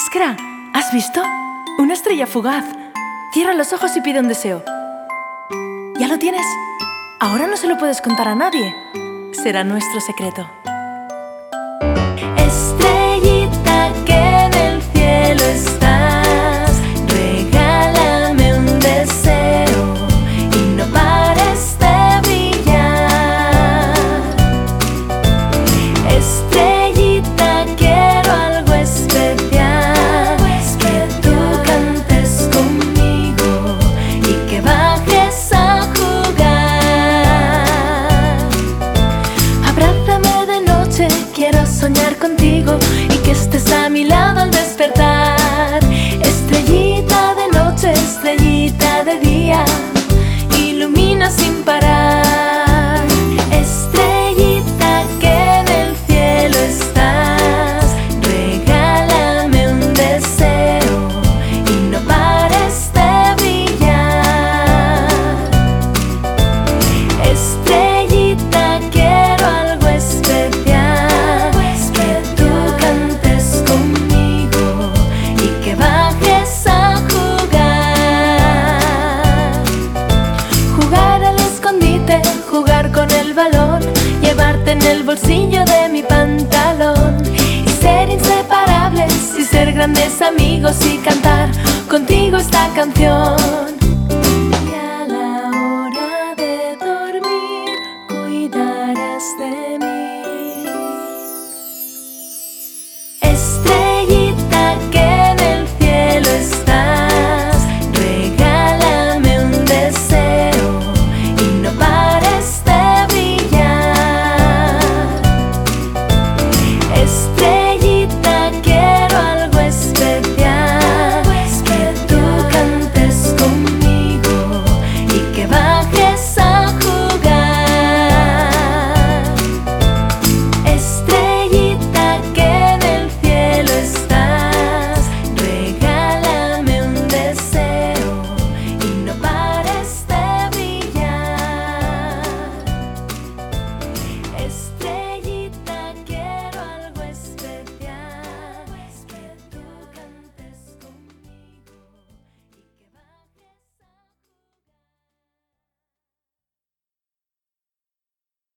Iskra, ¿has visto? Una estrella fugaz. Cierra los ojos y pide un deseo. ¿Ya lo tienes? Ahora no se lo puedes contar a nadie. Será nuestro secreto. Estrellita que en el cielo estás, regálame un deseo y no pares de brillar. Estrellita, quiero algo especial, que tú cantes conmigo y que bajes a jugar. Abrázame de noche, quiero soñar contigo y que estés a mi lado al despertar. Estrellita de noche, estrellita de día, ilumina sin parar. Estrellita que en el cielo estás, regálame un deseo y no pares de brillar. Estrellita, quiero algo especial, que tú cantes conmigo y que bajes a jugar. Jugar al escondite, jugar con el balón, llevarte en el bolsillo de mi pantalón y ser inseparables y ser grandes amigos y cantar